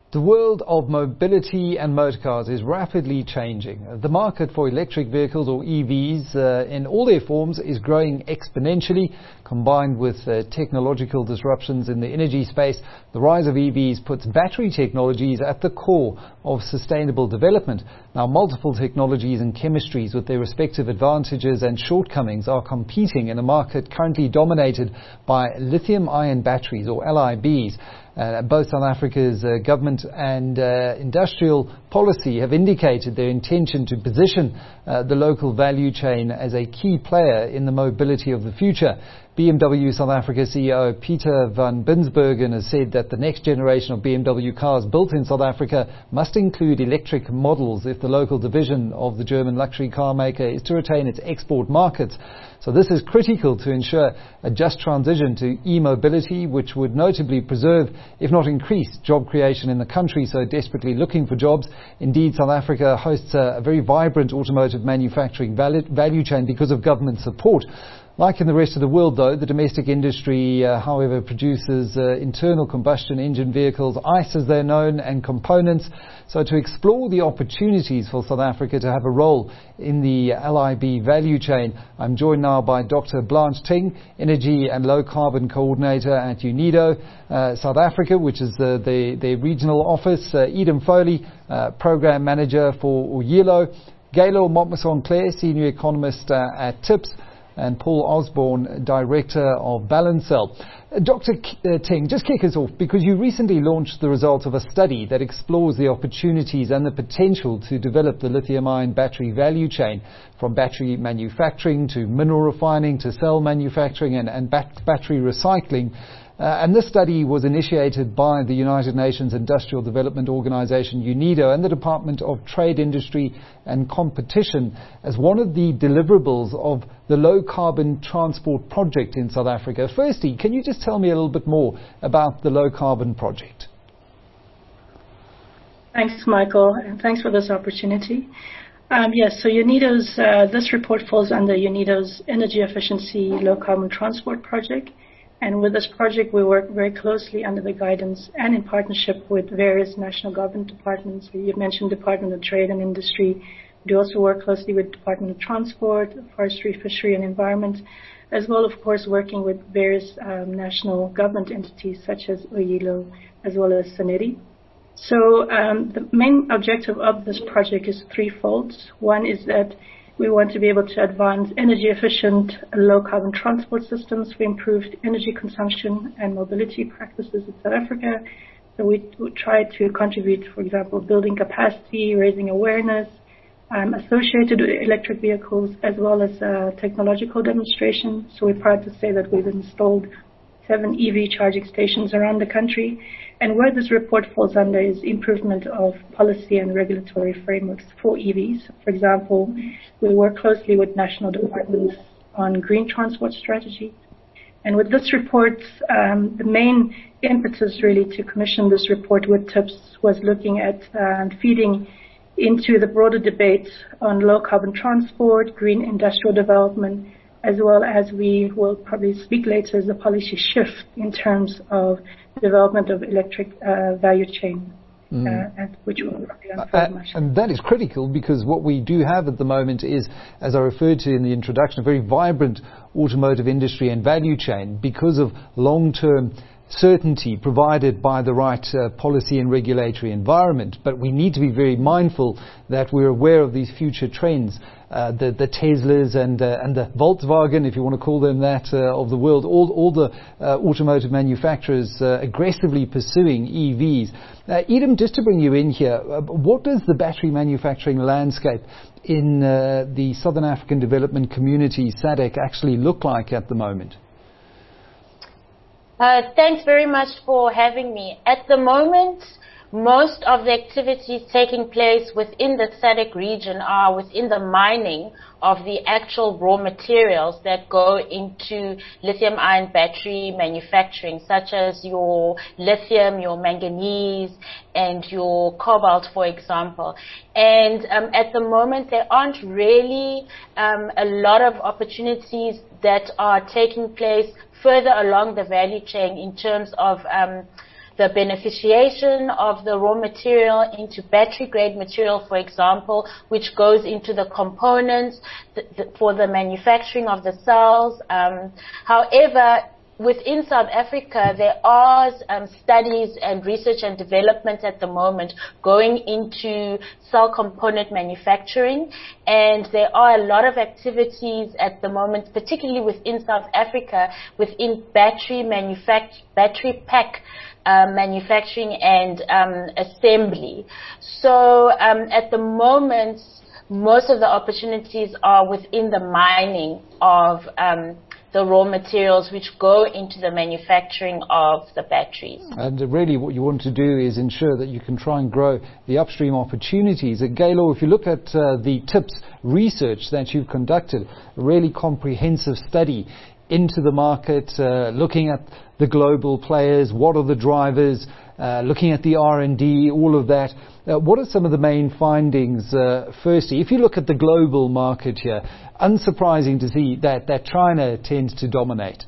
The world of mobility and motorcars is rapidly changing. The market for electric vehicles, or EVs, in all their forms is growing exponentially. Combined with technological disruptions in the energy space, the rise of EVs puts battery technologies at the core of sustainable development. Now, multiple technologies and chemistries with their respective advantages and shortcomings are competing in a market currently dominated by lithium-ion batteries, or LIBs. Both South Africa's government and industrial policy have indicated their intention to position the local value chain as a key player in the mobility of the future. BMW South Africa CEO Pieter van Binsbergen has said that the next generation of BMW cars built in South Africa must include electric models if the local division of the German luxury car maker is to retain its export markets. So this is critical to ensure a just transition to e-mobility, which would notably preserve, if not increase, job creation in the country so desperately looking for jobs. Indeed, South Africa hosts a very vibrant automotive manufacturing value chain because of government support. Like in the rest of the world, though, the domestic industry, however, produces internal combustion engine vehicles, ICE as they're known, and components. So to explore the opportunities for South Africa to have a role in the LIB value chain, I'm joined now by Dr. Blanche Ting, Energy and Low Carbon Coordinator at UNIDO South Africa, which is the regional office, Edem Foley, Program Manager for UYILO, Gaylor Montmaison-Clare, Senior Economist at TIPS, and Paul Osborne, Director of Balancel. Dr. Ting, just kick us off, because you recently launched the results of a study that explores the opportunities and the potential to develop the lithium-ion battery value chain, from battery manufacturing to mineral refining to cell manufacturing and battery recycling. And this study was initiated by the United Nations Industrial Development Organization, UNIDO, and the Department of Trade, Industry and Competition as one of the deliverables of the Low Carbon Transport Project in South Africa. Firstly, can you just tell me a little bit more about the Low Carbon Project? Thanks, Michael, and thanks for this opportunity. Yes, so UNIDO's, this report falls under UNIDO's Energy Efficiency Low Carbon Transport Project. And with this project, we work very closely under the guidance and in partnership with various national government departments. You mentioned Department of Trade and Industry. We also work closely with Department of Transport, Forestry, Fishery and Environment, as well, of course, working with various national government entities such as UYILO, as well as SANEDI. So the main objective of this project is threefold. One is that we want to be able to advance energy-efficient, low-carbon transport systems for improved energy consumption and mobility practices in South Africa. So we try to contribute, for example, building capacity, raising awareness, associated with electric vehicles, as well as technological demonstration. So we're proud to say that we've installed 7 EV charging stations around the country. And where this report falls under is improvement of policy and regulatory frameworks for EVs. For example, we work closely with national departments on green transport strategy. And with this report, the main impetus really to commission this report with TIPS was looking at feeding into the broader debate on low carbon transport, green industrial development, as well as we will probably speak later as a policy shift in terms of development of electric value chain, which will probably unfold much. And that is critical, because what we do have at the moment is, as I referred to in the introduction, a very vibrant automotive industry and value chain because of long-term certainty provided by the right policy and regulatory environment. But we need to be very mindful that we're aware of these future trends. The Teslas and the Volkswagen, if you want to call them that, of the world, all the automotive manufacturers aggressively pursuing EVs. Edem, just to bring you in here, what does the battery manufacturing landscape in the Southern African Development Community, SADC, actually look like at the moment? Thanks very much for having me. At the moment, most of the activities taking place within the SADC region are within the mining of the actual raw materials that go into lithium-ion battery manufacturing, such as your lithium, your manganese, and your cobalt, for example. And at the moment, there aren't really a lot of opportunities that are taking place further along the value chain in terms of the beneficiation of the raw material into battery-grade material, for example, which goes into the components for the manufacturing of the cells. However, within South Africa, there are studies and research and development at the moment going into cell component manufacturing, and there are a lot of activities at the moment, particularly within South Africa, within battery pack manufacturing and assembly. So at the moment, most of the opportunities are within the mining of the raw materials which go into the manufacturing of the batteries. And really what you want to do is ensure that you can try and grow the upstream opportunities. Gaylor, if you look at the TIPS research that you've conducted, a really comprehensive study into the market, looking at the global players, what are the drivers, looking at the R&D, all of that. What are some of the main findings? Firstly, if you look at the global market here, unsurprising to see that China tends to dominate.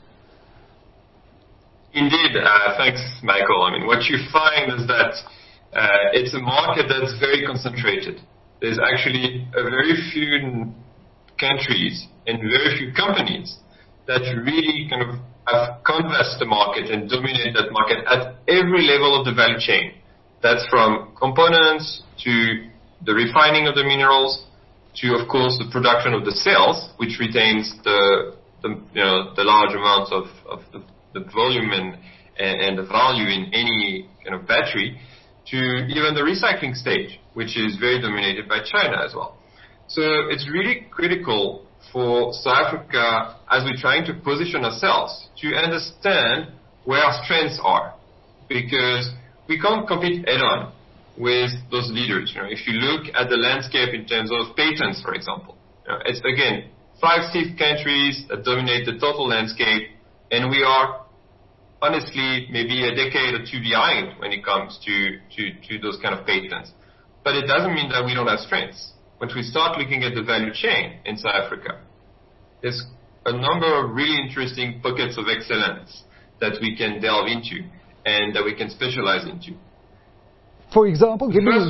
Indeed. Thanks, Michael. I mean, what you find is that it's a market that's very concentrated. There's actually a very few countries and very few companies that really kind of have canvassed the market and dominate that market at every level of the value chain. That's from components to the refining of the minerals to, of course, the production of the cells, which retains the large amounts of the volume and the value in any kind of battery, to even the recycling stage, which is very dominated by China as well. So it's really critical for South Africa, as we're trying to position ourselves, to understand where our strengths are, because we can't compete head-on with those leaders. If you look at the landscape in terms of patents, for example, it's again 5-6 countries that dominate the total landscape, and we are honestly maybe a decade or two behind when it comes to those kind of patents. But it doesn't mean that we don't have strengths. Once we start looking at the value chain in South Africa, there's a number of really interesting pockets of excellence that we can delve into and that we can specialize into. For example, give me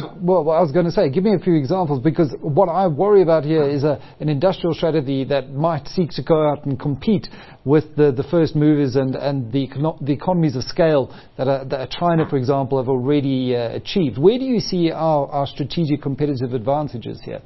a few examples, because what I worry about here is an industrial strategy that might seek to go out and compete with the first movers and the economies of scale that China, for example, have already achieved. Where do you see our strategic competitive advantages here?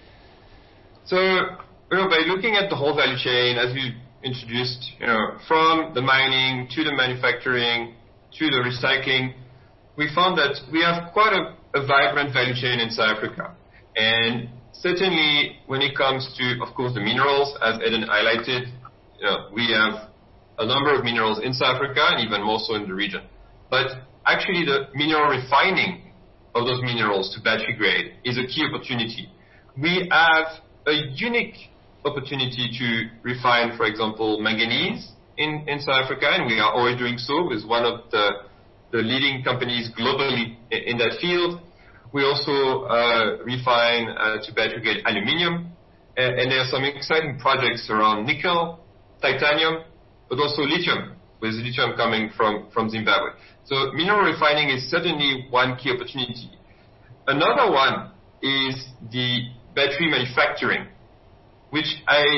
So, by looking at the whole value chain, as you introduced, from the mining to the manufacturing to the recycling, we found that we have quite a vibrant value chain in South Africa. And certainly when it comes to, of course, the minerals, as Eden highlighted, we have a number of minerals in South Africa and even more so in the region. But actually the mineral refining of those minerals to battery grade is a key opportunity. We have a unique opportunity to refine, for example, manganese in South Africa, and we are already doing so with one of the leading companies globally in that field. We also refine to battery grade aluminium, and there are some exciting projects around nickel, titanium, but also lithium, with lithium coming from Zimbabwe. So mineral refining is certainly one key opportunity. Another one is the battery manufacturing, which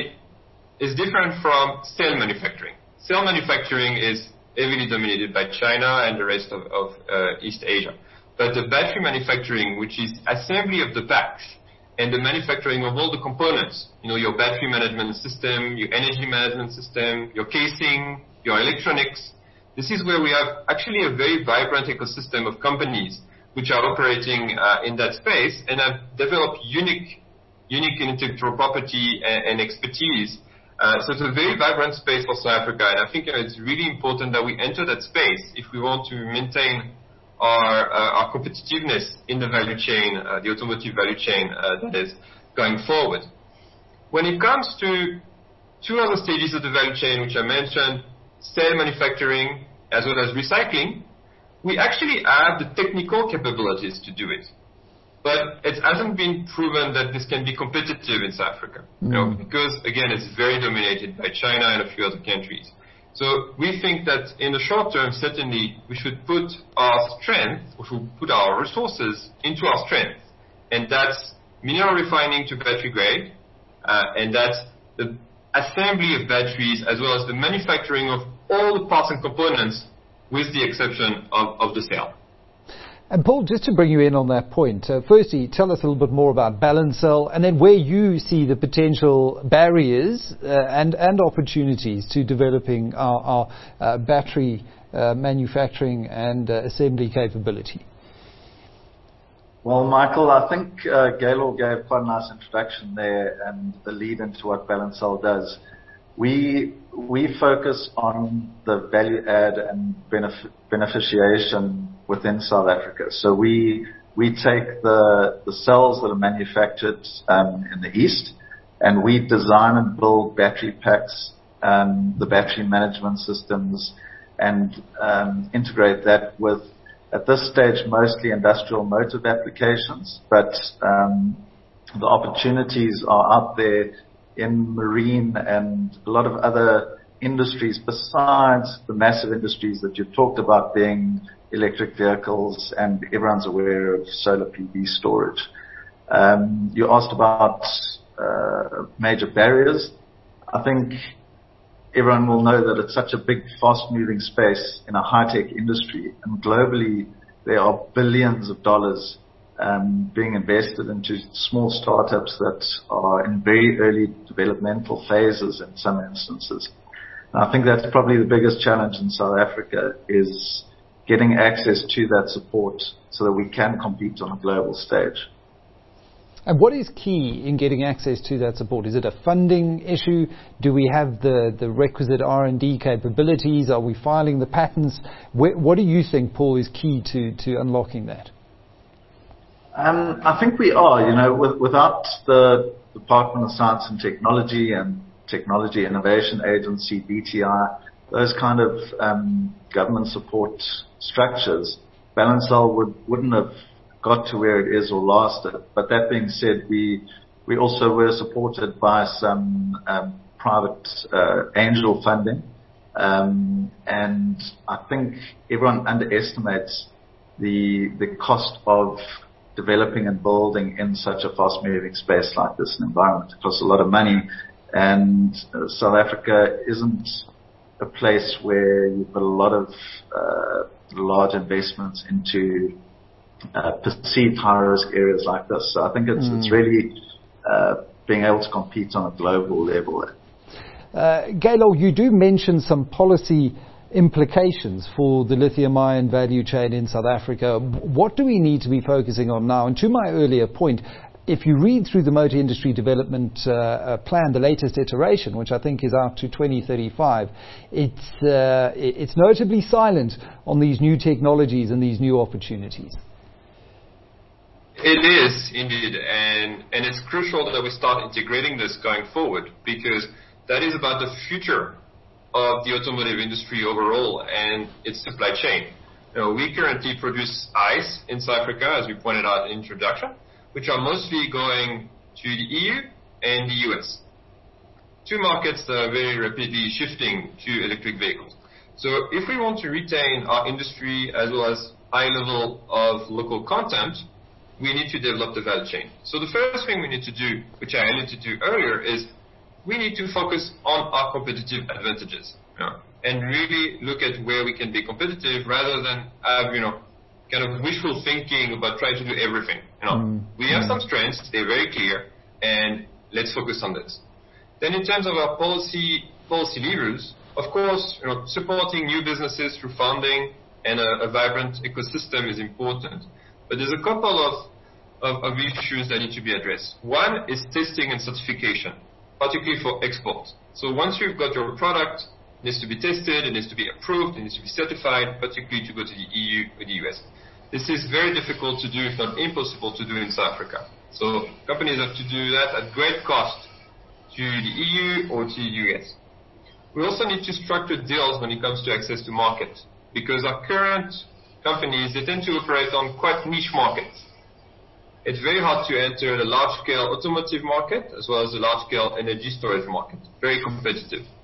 is different from cell manufacturing. Cell manufacturing is heavily dominated by China and the rest of East Asia. But the battery manufacturing, which is assembly of the packs and the manufacturing of all the components, your battery management system, your energy management system, your casing, your electronics, this is where we have actually a very vibrant ecosystem of companies which are operating in that space and have developed unique intellectual property and expertise. So it's a very vibrant space for South Africa, and I think it's really important that we enter that space if we want to maintain our competitiveness in the value chain, the automotive value chain that is going forward. When it comes to two other stages of the value chain, which I mentioned, cell manufacturing as well as recycling, we actually have the technical capabilities to do it. But it hasn't been proven that this can be competitive in South Africa, because again, it's very dominated by China and a few other countries. So we think that in the short term, certainly, we should put our strength, or should put our resources into our strength. And that's mineral refining to battery grade, and that's the assembly of batteries as well as the manufacturing of all the parts and components with the exception of the cell. And Paul, just to bring you in on that point, firstly, tell us a little bit more about Balancell and then where you see the potential barriers and opportunities to developing our battery manufacturing and assembly capability. Well, Michael, I think Gaylor gave quite a nice introduction there and the lead into what Balancell does. We focus on the value add and beneficiation within South Africa. So we take the cells that are manufactured in the east, and we design and build battery packs, the battery management systems, and integrate that with, at this stage, mostly industrial motive applications, but the opportunities are out there in marine and a lot of other industries besides the massive industries that you've talked about, being electric vehicles, and everyone's aware of solar PV storage. You asked about major barriers. I think everyone will know that it's such a big, fast-moving space in a high-tech industry, and globally there are billions of dollars being invested into small startups that are in very early developmental phases in some instances. And I think that's probably the biggest challenge in South Africa, is getting access to that support so that we can compete on a global stage. And what is key in getting access to that support? Is it a funding issue? Do we have the requisite R&D capabilities? Are we filing the patents? What do you think, Paul, is key to unlocking that? I think we are. Without the Department of Science and Technology and Technology Innovation Agency, DTI, those kind of government support structures, Balancell wouldn't have got to where it is or lasted. But that being said, we also were supported by some private angel funding, and I think everyone underestimates the cost of developing and building in such a fast-moving space like this, an environment. It costs a lot of money, and South Africa isn't a place where you've got a lot of large investments into perceived high-risk areas like this. So I think it's really being able to compete on a global level. Gaylor, you do mention some policy implications for the lithium-ion value chain in South Africa. What do we need to be focusing on now? And to my earlier point, if you read through the Motor Industry Development Plan, the latest iteration, which I think is out to 2035, it's notably silent on these new technologies and these new opportunities. It is indeed, and it's crucial that we start integrating this going forward, because that is about the future of the automotive industry overall and its supply chain. We currently produce ICE in South Africa, as we pointed out in the introduction, which are mostly going to the EU and the US. Two markets that are very rapidly shifting to electric vehicles. So if we want to retain our industry as well as high level of local content, we need to develop the value chain. So the first thing we need to do, which I alluded to earlier, is we need to focus on our competitive advantages, and really look at where we can be competitive rather than have, kind of wishful thinking about trying to do everything. We have some strengths, they're very clear, and let's focus on this. Then in terms of our policy levers, of course, supporting new businesses through funding and a vibrant ecosystem is important. But there's a couple of issues that need to be addressed. One is testing and certification, particularly for export. So once you've got your product, it needs to be tested, it needs to be approved, it needs to be certified, particularly to go to the EU or the US. This is very difficult to do, if not impossible to do in South Africa. So companies have to do that at great cost to the EU or to the US. We also need to structure deals when it comes to access to market, because our current companies, they tend to operate on quite niche markets. It's very hard to enter the large-scale automotive market as well as the large-scale energy storage market. Very competitive.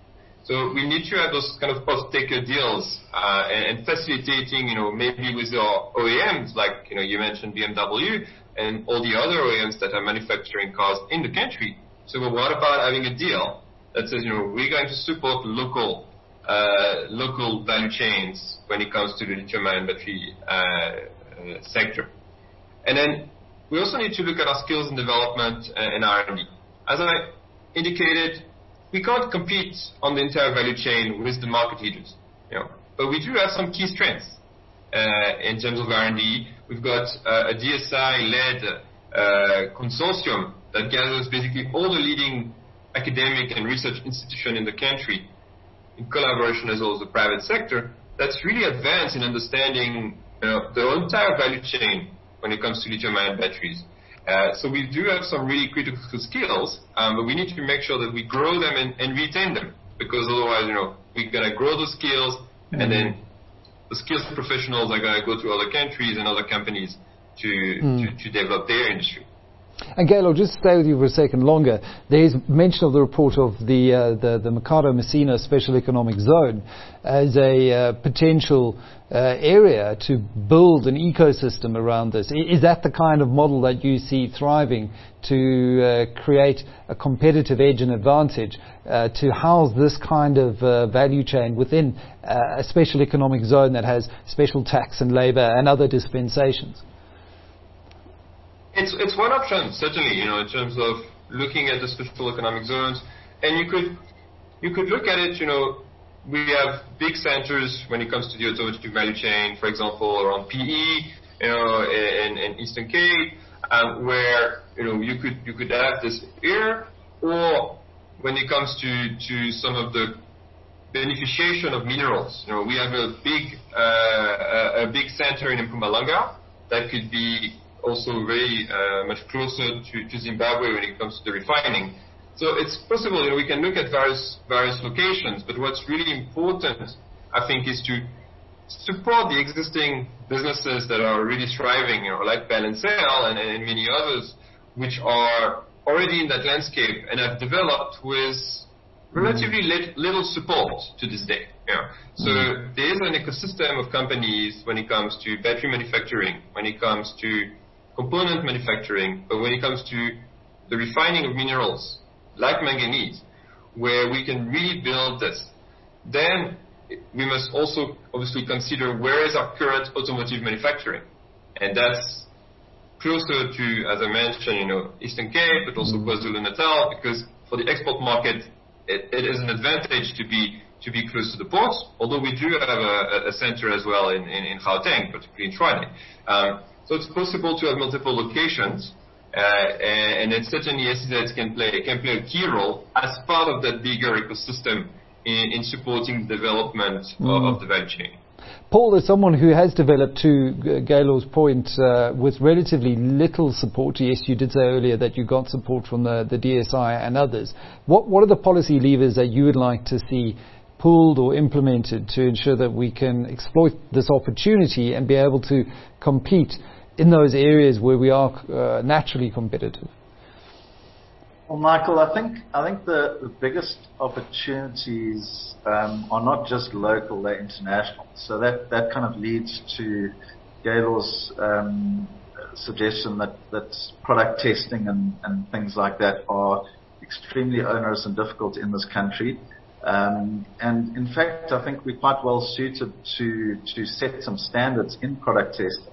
So we need to have those kind of off-taker deals and facilitating, maybe with our OEMs, like, you mentioned BMW and all the other OEMs that are manufacturing cars in the country. So what about having a deal that says, we're going to support local value chains when it comes to the lithium-ion battery sector. And then we also need to look at our skills in development and R&D. As I indicated, we can't compete on the entire value chain with the market leaders, but we do have some key strengths in terms of R&D. We've got a DSI-led consortium that gathers basically all the leading academic and research institutions in the country, in collaboration as well as the private sector, that's really advanced in understanding the entire value chain when it comes to lithium-ion batteries. So we do have some really critical skills, but we need to make sure that we grow them and retain them, because otherwise, we're going to grow the skills, and then the skills professionals are going to go to other countries and other companies to develop their industry. And Gail, I'll just stay with you for a second longer. There's mention of the report of the Mercado Messina Special Economic Zone as a potential area to build an ecosystem around this. Is that the kind of model that you see thriving to create a competitive edge and advantage to house this kind of value chain within a special economic zone that has special tax and labor and other dispensations? It's one option, certainly, in terms of looking at the special economic zones. And you could look at it, we have big centers when it comes to the automotive value chain, for example, around PE, in Eastern Cape, where, you could have this here, or when it comes to some of the beneficiation of minerals. We have a big center in Mpumalanga that could be also very much closer to Zimbabwe when it comes to the refining. So it's possible, we can look at various locations, but what's really important, I think, is to support the existing businesses that are really thriving, like Balancel and many others, which are already in that landscape and have developed with relatively little support to this day. So there is an ecosystem of companies when it comes to battery manufacturing, when it comes to component manufacturing, but when it comes to the refining of minerals like manganese, where we can really build this. Then we must also obviously consider where is our current automotive manufacturing, and that's closer to, as I mentioned, Eastern Cape, but also KwaZulu-Natal, because for the export market, it is an advantage to be close to the ports, although we do have a center as well in Gauteng, particularly in Tshwane. So it's possible to have multiple locations, and it's certainly SEZ can play a key role as part of that bigger ecosystem in supporting the development of the value chain. Paul, as someone who has developed, to Gaylor's point, with relatively little support, yes, you did say earlier that you got support from the DSI and others. What are the policy levers that you would like to see pulled or implemented to ensure that we can exploit this opportunity and be able to compete in those areas where we are naturally competitive? Well, Michael, I think the biggest opportunities are not just local, they're international. So that kind of leads to Gaylor's suggestion that product testing and things like that are extremely onerous and difficult in this country. And in fact, I think we're quite well suited to set some standards in product testing.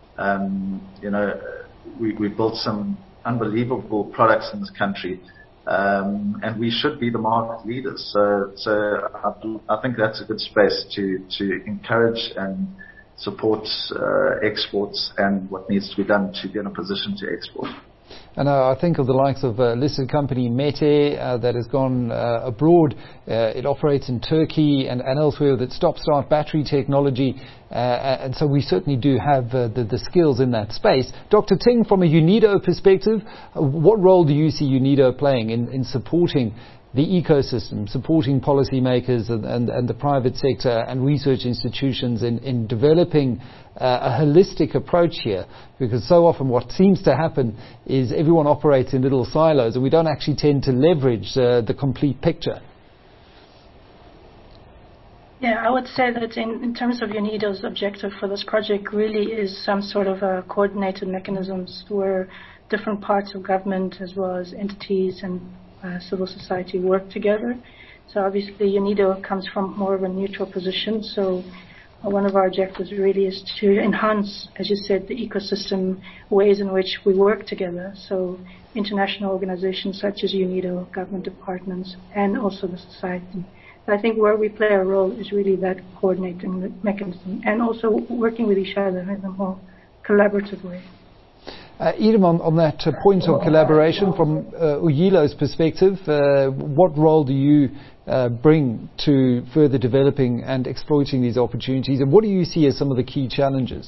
We built some unbelievable products in this country, and we should be the market leaders. So I think that's a good space to encourage and support exports and what needs to be done to be in a position to export. And I think of the likes of listed company Mete that has gone abroad. It operates in Turkey and elsewhere with its stop-start battery technology. And so we certainly do have the skills in that space. Dr. Ting, from a UNIDO perspective, what role do you see UNIDO playing in supporting the ecosystem, supporting policymakers and the private sector and research institutions in developing a holistic approach here? Because so often what seems to happen is everyone operates in little silos and we don't actually tend to leverage the complete picture. Yeah, I would say that in terms of UNIDO's objective for this project really is some sort of coordinated mechanisms where different parts of government as well as entities and civil society work together. So obviously UNIDO comes from more of a neutral position, so one of our objectives really is to enhance, as you said, the ecosystem ways in which we work together. So international organizations such as UNIDO, government departments, and also the society. I think where we play a role is really that coordinating mechanism and also working with each other in a more collaborative way. Edom, on that point of collaboration, from Uyilo's perspective, what role do you bring to further developing and exploiting these opportunities, and what do you see as some of the key challenges?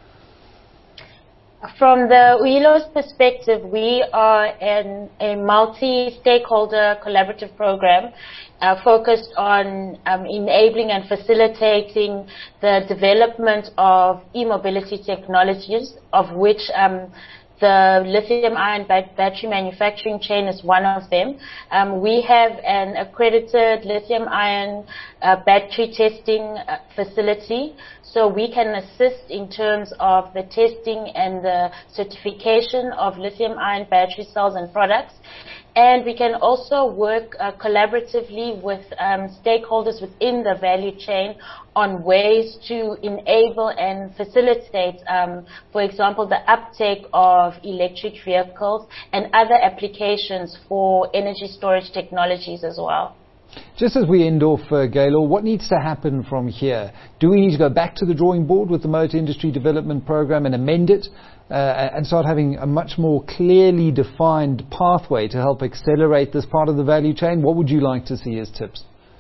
From the Uyilo's perspective, we are a multi-stakeholder collaborative program focused on enabling and facilitating the development of e-mobility technologies, of which the lithium-ion battery manufacturing chain is one of them. We have an accredited lithium-ion battery testing facility, so we can assist in terms of the testing and the certification of lithium-ion battery cells and products. And we can also work collaboratively with stakeholders within the value chain on ways to enable and facilitate, for example, the uptake of electric vehicles and other applications for energy storage technologies as well. Just as we end off, Gaylor, what needs to happen from here? Do we need to go back to the drawing board with the Motor Industry Development Programme and amend it and start having a much more clearly defined pathway to help accelerate this part of the value chain? What would you like to see as tips?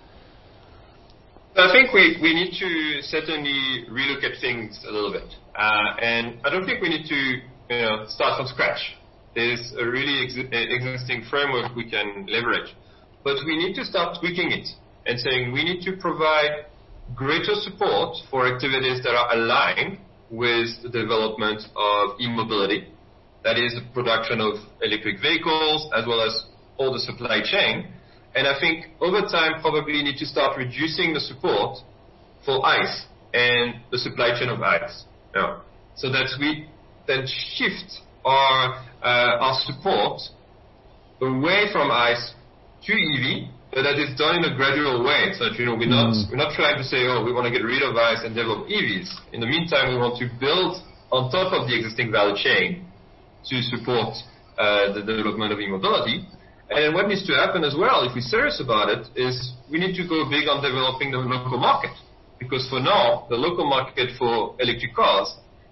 I think we need to certainly relook at things a little bit. And I don't think we need to start from scratch. There's a really existing framework we can leverage. But we need to start tweaking it and saying we need to provide greater support for activities that are aligned with the development of e-mobility. That is the production of electric vehicles as well as all the supply chain. And I think over time probably need to start reducing the support for ICE and the supply chain of ICE. So that we then shift our support away from ICE to EV, but that is done in a gradual way, so that we're not trying to say, we want to get rid of ICE and develop EVs. In the meantime, we want to build on top of the existing value chain to support the development of e-mobility. And what needs to happen as well, if we're serious about it, is we need to go big on developing the local market, because for now the local market for electric cars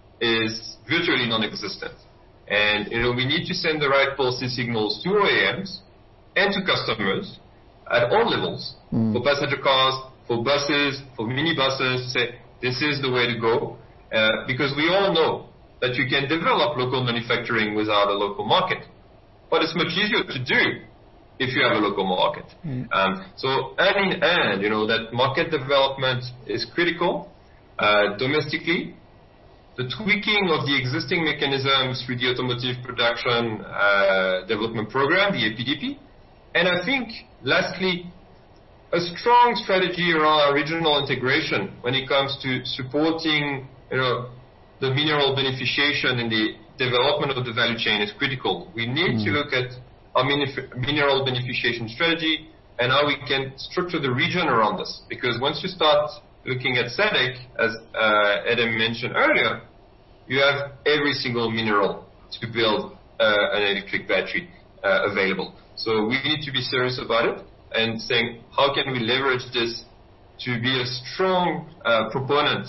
is virtually non-existent. And we need to send the right policy signals to OEMs and to customers at all levels, for passenger cars, for buses, for minibuses, say this is the way to go, because we all know that you can develop local manufacturing without a local market, but it's much easier to do if you have a local market. So hand in hand, that market development is critical domestically. The tweaking of the existing mechanisms through the Automotive Production Development Program, the APDP. And I think, lastly, a strong strategy around our regional integration when it comes to supporting, the mineral beneficiation in the development of the value chain is critical. We need to look at our mineral beneficiation strategy and how we can structure the region around us. Because once you start looking at SADC, as Adam mentioned earlier, you have every single mineral to build an electric battery available. So we need to be serious about it and saying, how can we leverage this to be a strong proponent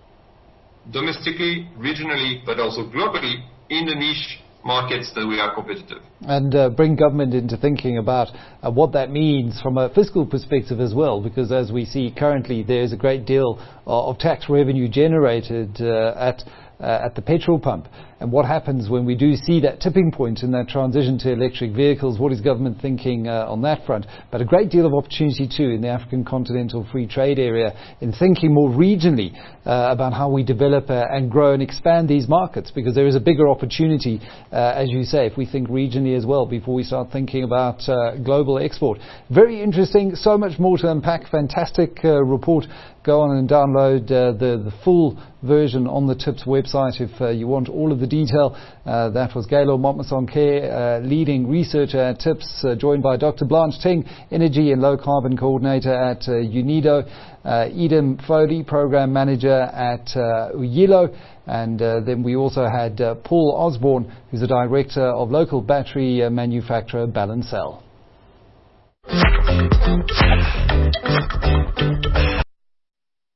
domestically, regionally, but also globally in the niche markets that we are competitive. And bring government into thinking about what that means from a fiscal perspective as well, because as we see currently, there's a great deal of tax revenue generated at the petrol pump. And what happens when we do see that tipping point in that transition to electric vehicles? What is government thinking on that front? But a great deal of opportunity too in the African Continental Free Trade Area in thinking more regionally about how we develop and grow and expand these markets, because there is a bigger opportunity, as you say, if we think regionally as well before we start thinking about global export. Very interesting, so much more to unpack. Fantastic report go on and download the full version on the TIPS website if you want all of the detail. That was Gaylor Motmasonke, leading researcher at TIPS, joined by Dr. Blanche Ting, Energy and Low Carbon Coordinator at UNIDO, Edem Foley, Program Manager at UYILO, and then we also had Paul Osborne, who's the Director of Local Battery Manufacturer Balancel.